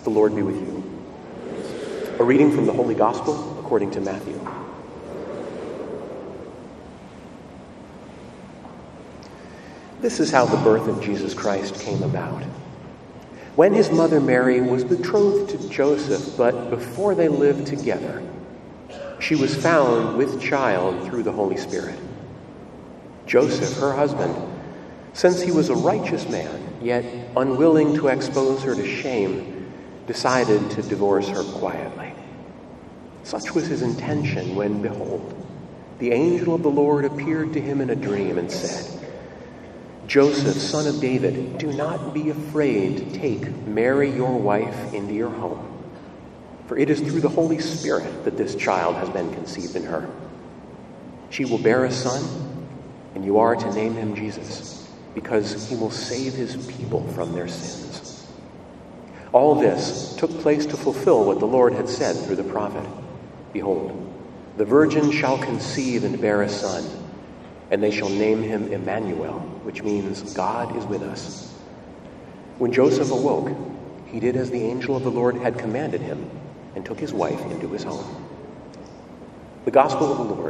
The Lord be with you. A reading from the Holy Gospel according to Matthew. This is how the birth of Jesus Christ came about. When his mother Mary was betrothed to Joseph, but before they lived together, she was found with child through the Holy Spirit. Joseph, her husband, since he was a righteous man, yet unwilling to expose her to shame, decided to divorce her quietly. Such was his intention when, behold, the angel of the Lord appeared to him in a dream and said, "Joseph, son of David, do not be afraid to take Mary your wife into your home, for it is through the Holy Spirit that this child has been conceived in her. She will bear a son, and you are to name him Jesus, because he will save his people from their sins." All this took place to fulfill what the Lord had said through the prophet. "Behold, the virgin shall conceive and bear a son, and they shall name him Emmanuel," which means God is with us. When Joseph awoke, he did as the angel of the Lord had commanded him and took his wife into his home. The Gospel of the Lord.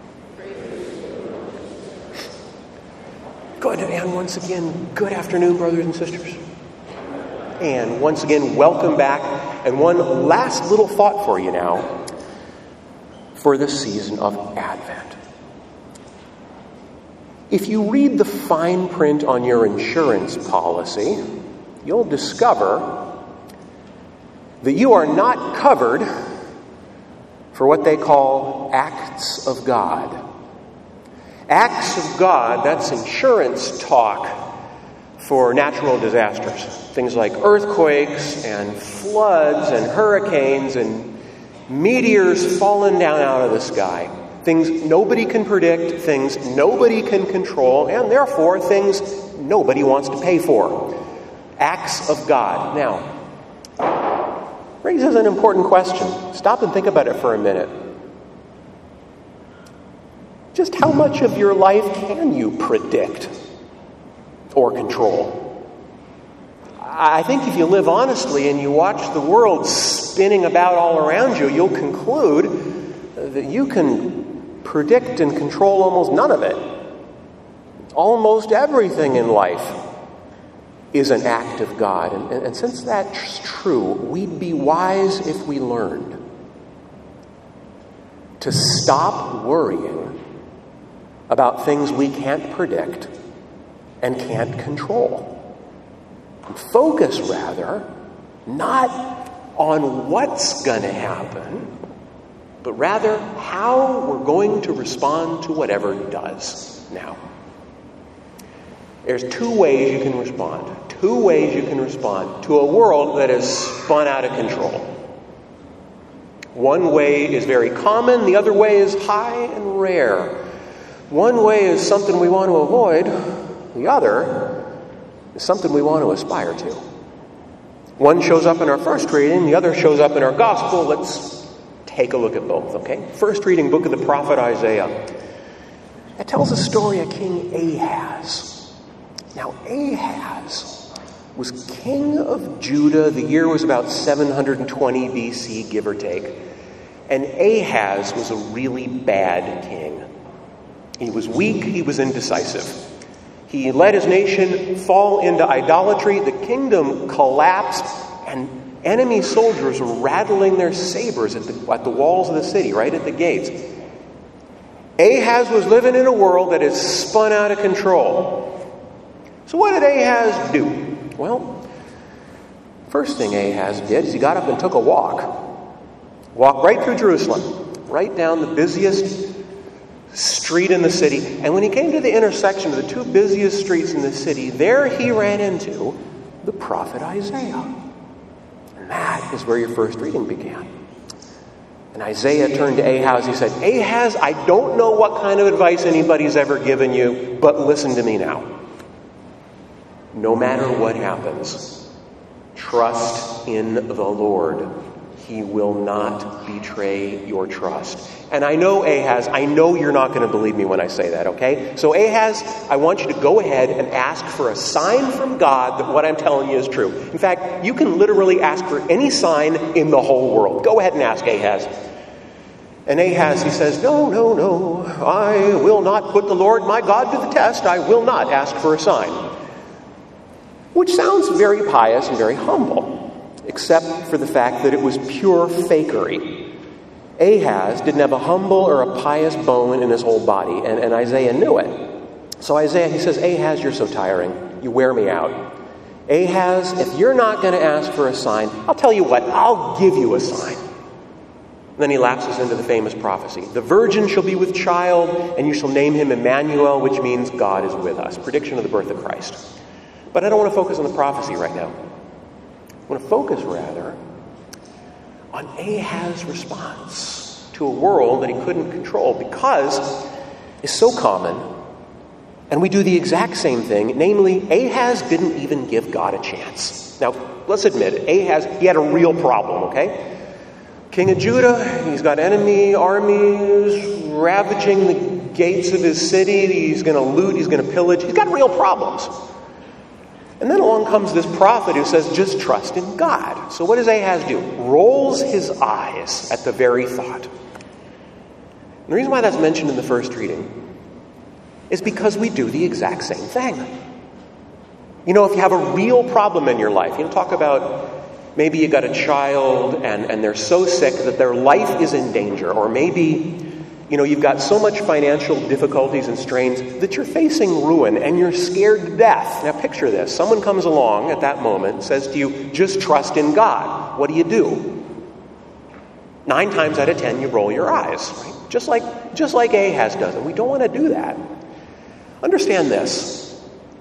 Good. And once again, good afternoon, brothers and sisters. And once again, welcome back. And one last little thought for you now for the season of Advent. If you read the fine print on your insurance policy, you'll discover that you are not covered for what they call acts of God. Acts of God, that's insurance talk for natural disasters. Things like earthquakes and floods and hurricanes and meteors falling down out of the sky. Things nobody can predict, things nobody can control, and therefore things nobody wants to pay for. Acts of God. Now, raises an important question. Stop and think about it for a minute. Just how much of your life can you predict or control? I think if you live honestly and you watch the world spinning about all around you, you'll conclude that you can predict and control almost none of it. Almost everything in life is an act of God. And since that's true, we'd be wise if we learned to stop worrying about things we can't predict and can't control. And focus, rather, not on what's going to happen, but rather how we're going to respond to whatever does. Now, there's two ways you can respond. Two ways you can respond to a world that is spun out of control. One way is very common, the other way is high and rare. One way is something we want to avoid, the other is something we want to aspire to. One shows up in our first reading, the other shows up in our gospel. Let's take a look at both, okay? First reading, book of the prophet Isaiah. It tells a story of King Ahaz. Now, Ahaz was king of Judah. The year was about 720 BC, give or take. And Ahaz was a really bad king. He was weak, he was indecisive. He let his nation fall into idolatry. The kingdom collapsed, and enemy soldiers were rattling their sabers at the walls of the city, right at the gates. Ahaz was living in a world that is spun out of control. So what did Ahaz do? Well, first thing Ahaz did is he got up and took a walk. Walked right through Jerusalem, right down the busiest street in the city. And when he came to the intersection of the two busiest streets in the city, there he ran into the prophet Isaiah. And that is where your first reading began. And Isaiah turned to Ahaz. He said, "Ahaz, I don't know what kind of advice anybody's ever given you, but listen to me now. No matter what happens, trust in the Lord. he will not betray your trust. And I know, Ahaz, I know you're not going to believe me when I say that, okay? So Ahaz, I want you to go ahead and ask for a sign from God that what I'm telling you is true. In fact, you can literally ask for any sign in the whole world. Go ahead and ask, Ahaz. And Ahaz, he says, no, I will not put the Lord my God to the test. I will not ask for a sign. Which sounds very pious and very humble, except for the fact that it was pure fakery. Ahaz didn't have a humble or a pious bone in his whole body, and Isaiah knew it. So Isaiah, he says, Ahaz, you're so tiring. You wear me out. Ahaz, if you're not going to ask for a sign, I'll tell you what, I'll give you a sign. Then he lapses into the famous prophecy. The virgin shall be with child, and you shall name him Emmanuel, which means God is with us. Prediction of the birth of Christ. But I don't want to focus on the prophecy right now. I want to focus, rather, on Ahaz's response to a world that he couldn't control because it's so common, and we do the exact same thing. Namely, Ahaz didn't even give God a chance. Now, let's admit it. Ahaz, he had a real problem, okay? King of Judah, he's got enemy armies ravaging the gates of his city. He's going to loot, he's going to pillage. He's got real problems. And then along comes this prophet who says, just trust in God. So what does Ahaz do? Rolls his eyes at the very thought. And the reason why that's mentioned in the first reading is because we do the exact same thing. You know, if you have a real problem in your life, talk about maybe you got a child and they're so sick that their life is in danger. Or maybe, you've got so much financial difficulties and strains that you're facing ruin and you're scared to death. Now picture this. Someone comes along at that moment and says to you, just trust in God. What do? 9 times out of 10, you roll your eyes. Right? Just like Ahaz does. And we don't want to do that. Understand this.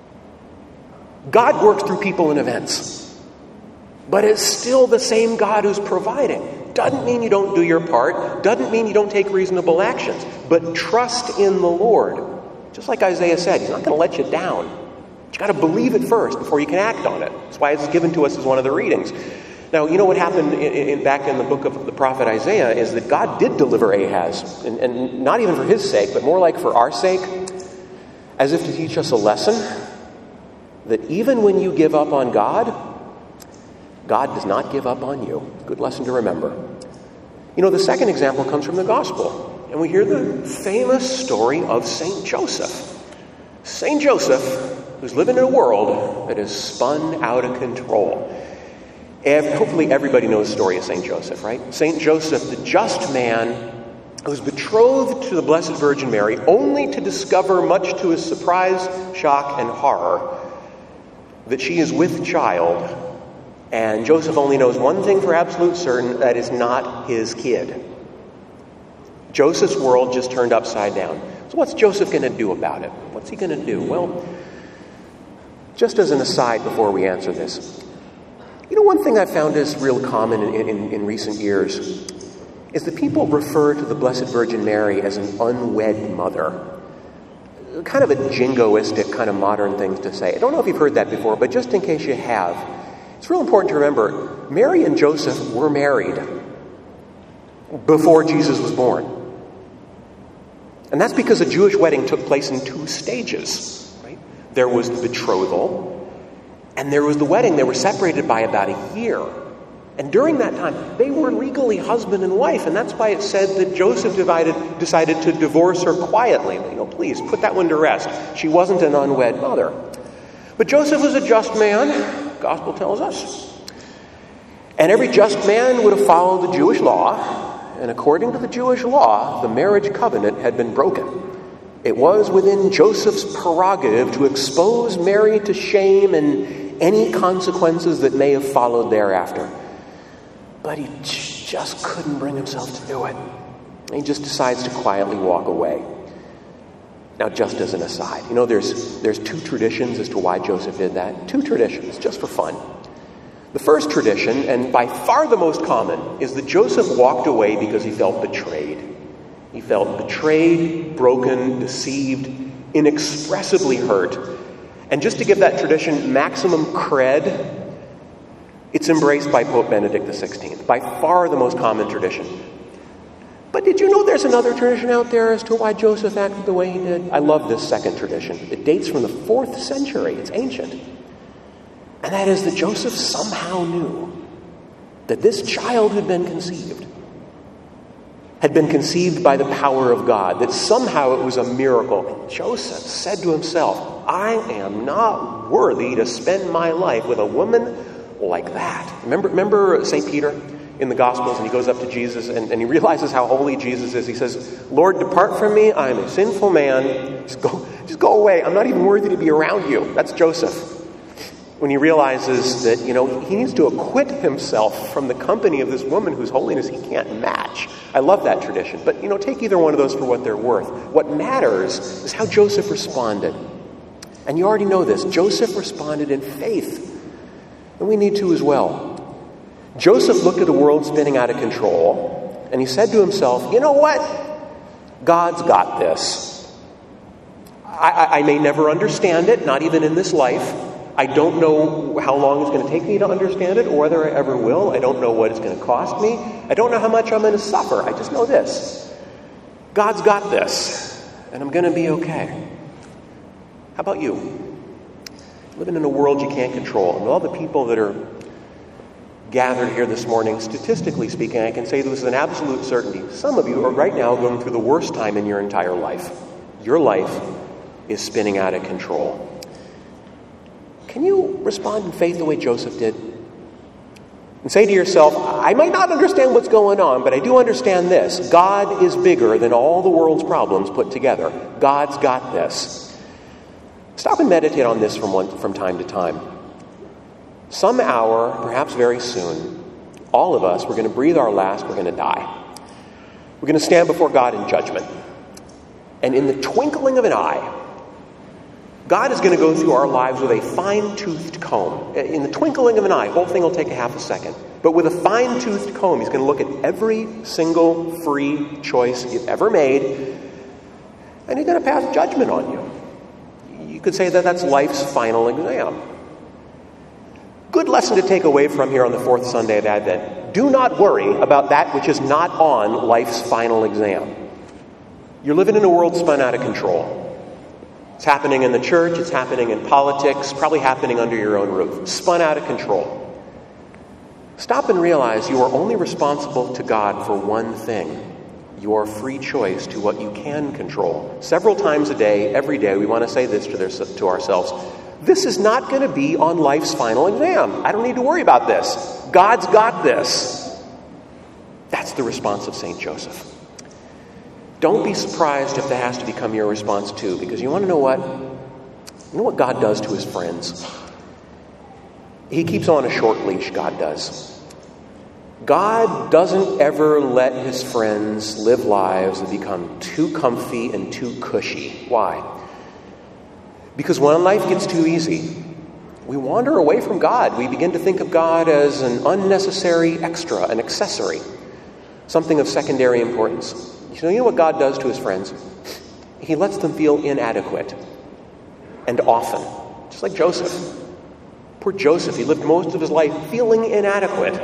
God works through people and events. But it's still the same God who's providing. Doesn't mean you don't do your part. Doesn't mean you don't take reasonable actions. But trust in the Lord. Just like Isaiah said, he's not going to let you down. But you got to believe it first before you can act on it. That's why it's given to us as one of the readings. Now, you know what happened back in the book of the prophet Isaiah is that God did deliver Ahaz. And not even for his sake, but more like for our sake. As if to teach us a lesson. That even when you give up on God, God does not give up on you. Good lesson to remember. The second example comes from the gospel. And we hear the famous story of St. Joseph. St. Joseph, who's living in a world that is spun out of control. Hopefully everybody knows the story of St. Joseph, right? St. Joseph, the just man who's betrothed to the Blessed Virgin Mary, only to discover, much to his surprise, shock, and horror, that she is with child. And Joseph only knows one thing for absolute certain, that is not his kid. Joseph's world just turned upside down. So what's Joseph going to do about it? What's he going to do? Well, just as an aside before we answer this, one thing I've found is real common in recent years is that people refer to the Blessed Virgin Mary as an unwed mother. Kind of a jingoistic kind of modern thing to say. I don't know if you've heard that before, but just in case you have, it's real important to remember, Mary and Joseph were married before Jesus was born. And that's because a Jewish wedding took place in 2 stages. Right? There was the betrothal, and there was the wedding. They were separated by about a year. And during that time, they were legally husband and wife, and that's why it said that Joseph decided to divorce her quietly. Please, put that one to rest. She wasn't an unwed mother. But Joseph was a just man, Gospel tells us. And every just man would have followed the Jewish law, and according to the Jewish law, the marriage covenant had been broken. It was within Joseph's prerogative to expose Mary to shame and any consequences that may have followed thereafter. But he just couldn't bring himself to do it. He just decides to quietly walk away. Now, just as an aside, there's 2 traditions as to why Joseph did that. 2 traditions, just for fun. The first tradition, and by far the most common, is that Joseph walked away because he felt betrayed. He felt betrayed, broken, deceived, inexpressibly hurt. And just to give that tradition maximum cred, It's embraced by Pope Benedict XVI, by far the most common tradition. But did you know there's another tradition out there as to why Joseph acted the way he did? I love this second tradition. It dates from the 4th century. It's ancient. And that is that Joseph somehow knew that this child had been conceived by the power of God, that somehow it was a miracle. And Joseph said to himself, I am not worthy to spend my life with a woman like that. Remember St. Peter in the Gospels, and he goes up to Jesus, and he realizes how holy Jesus is. He says, Lord, depart from me, I am a sinful man. Just go away. I'm not even worthy to be around you. That's Joseph. When he realizes that, he needs to acquit himself from the company of this woman whose holiness he can't match. I love that tradition. But, take either one of those for what they're worth. What matters is how Joseph responded. And you already know this. Joseph responded in faith. And we need to as well. Joseph looked at a world spinning out of control, and he said to himself, you know what? God's got this. I may never understand it, not even in this life. I don't know how long it's going to take me to understand it, or whether I ever will. I don't know what it's going to cost me. I don't know how much I'm going to suffer. I just know this. God's got this, and I'm going to be okay. How about you? Living in a world you can't control, and all the people that are gathered here this morning, statistically speaking, I can say this with an absolute certainty. Some of you are right now going through the worst time in your entire life. Your life is spinning out of control. Can you respond in faith the way Joseph did? And say to yourself, I might not understand what's going on, but I do understand this. God is bigger than all the world's problems put together. God's got this. Stop and meditate on this from time to time. Some hour, perhaps very soon, all of us, we're going to breathe our last, we're going to die. We're going to stand before God in judgment. And in the twinkling of an eye, God is going to go through our lives with a fine-toothed comb. In the twinkling of an eye, the whole thing will take a half a second. But with a fine-toothed comb, he's going to look at every single free choice you've ever made, and he's going to pass judgment on you. You could say that that's life's final exam. Good lesson to take away from here on the 4th Sunday of Advent. Do not worry about that which is not on life's final exam. You're living in a world spun out of control. It's happening in the church, it's happening in politics, probably happening under your own roof. Spun out of control. Stop and realize you are only responsible to God for one thing: your free choice to what you can control. Several times a day, every day, we want to say this to ourselves: this is not going to be on life's final exam. I don't need to worry about this. God's got this. That's the response of St. Joseph. Don't be surprised if that has to become your response too, because you want to know what? You know what God does to his friends? He keeps on a short leash, God does. God doesn't ever let his friends live lives that become too comfy and too cushy. Why? Because when life gets too easy, we wander away from God. We begin to think of God as an unnecessary extra, an accessory, something of secondary importance. You know what God does to his friends? He lets them feel inadequate, and often, just like Joseph. Poor Joseph, he lived most of his life feeling inadequate.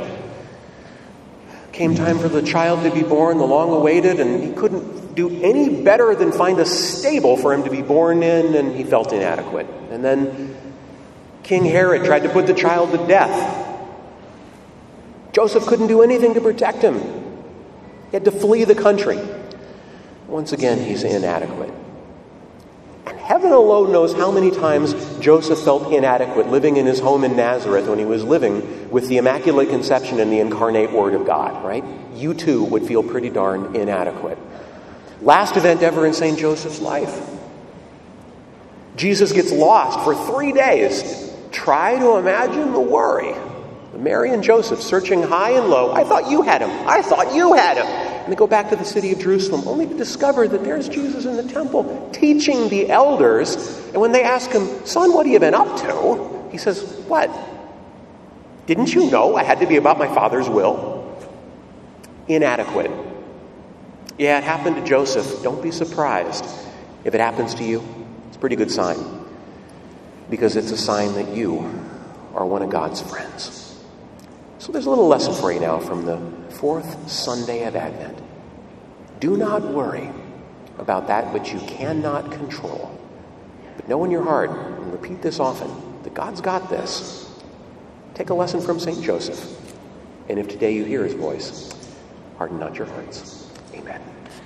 Came time for the child to be born, the long-awaited, and he couldn't do any better than find a stable for him to be born in, and he felt inadequate. And then King Herod tried to put the child to death. Joseph couldn't do anything to protect him. He had to flee the country. Once again, he's inadequate. And heaven alone knows how many times Joseph felt inadequate living in his home in Nazareth when he was living with the Immaculate Conception and the incarnate Word of God, right? You too would feel pretty darn inadequate. Last event ever in St. Joseph's life. Jesus gets lost for 3 days. Try to imagine the worry. Mary and Joseph searching high and low. I thought you had him. I thought you had him. And they go back to the city of Jerusalem, only to discover that there's Jesus in the temple teaching the elders. And when they ask him, son, what have you been up to? He says, what? Didn't you know I had to be about my Father's will? Inadequate. Yeah, it happened to Joseph. Don't be surprised if it happens to you. It's a pretty good sign, because it's a sign that you are one of God's friends. So there's a little lesson for you now from the fourth Sunday of Advent. Do not worry about that which you cannot control. But know in your heart, and repeat this often, that God's got this. Take a lesson from St. Joseph. And if today you hear his voice, harden not your hearts. Amen.